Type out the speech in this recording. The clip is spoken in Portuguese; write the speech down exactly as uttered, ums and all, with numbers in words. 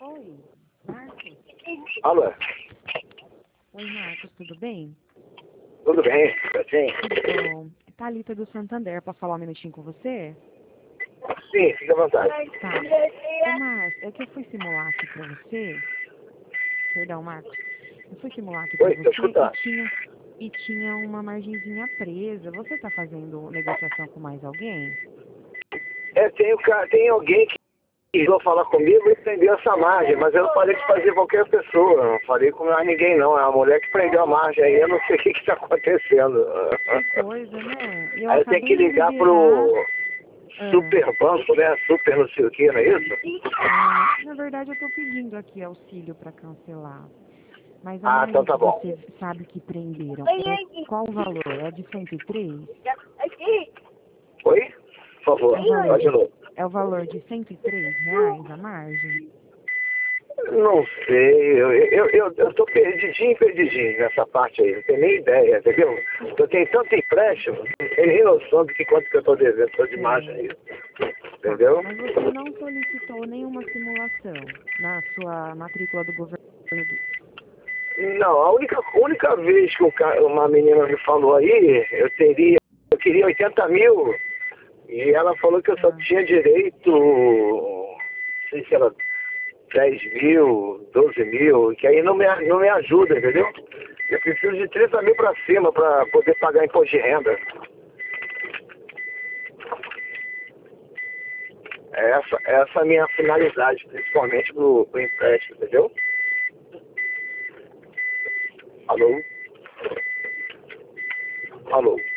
Oi, Marcos. Alô? Oi, Marcos, tudo bem? Tudo bem? Sim, Tudo bom. Thalita do Santander, posso falar um minutinho com você? sim, fica à vontade. Tá. Ô, Marcos, é que eu fui simular aqui pra você. Perdão, Marcos. Eu fui simular aqui pra Oi, tô você escutando. e tinha, e tinha uma margenzinha presa. Você tá fazendo negociação com mais alguém? É, tem, o ca- tem alguém que quis falar comigo e prendeu essa margem, mas eu não falei de fazer qualquer pessoa, não falei com mais ninguém não, é a mulher que prendeu a margem aí, eu não sei o que que tá acontecendo. Que coisa, né? E eu Aí eu tenho acabei que de ligar liberar. pro Ah, super banco, né, super não sei o que, não é isso? ah, na verdade, eu tô pedindo aqui auxílio pra cancelar. Mas a Ah, então margem tá que bom. você sabe que prenderam, é qual o valor? É de cento e três? Oi? Por favor, É o valor vai de de, novo. é o valor de cento e três reais a margem? Não sei, eu, eu, eu, eu tô perdidinho, perdidinho nessa parte aí, não tenho nem ideia, entendeu? Eu tenho tanto empréstimo, não tenho nem noção de que quanto que eu tô devendo, tô de margem Sei. aí, Tá. entendeu? Mas você não solicitou nenhuma simulação na sua matrícula do governo do... Não, a única, única vez que o ca- uma menina me falou aí, eu teria, eu queria oitenta mil, e ela falou que eu só Ah, tinha direito, não sei se era dez mil, doze mil, que aí não me, não me ajuda, entendeu? Eu preciso de trinta mil para cima para poder pagar imposto de renda. Essa, essa é a minha finalidade, principalmente pro, pro empréstimo, entendeu? Alô? Alô?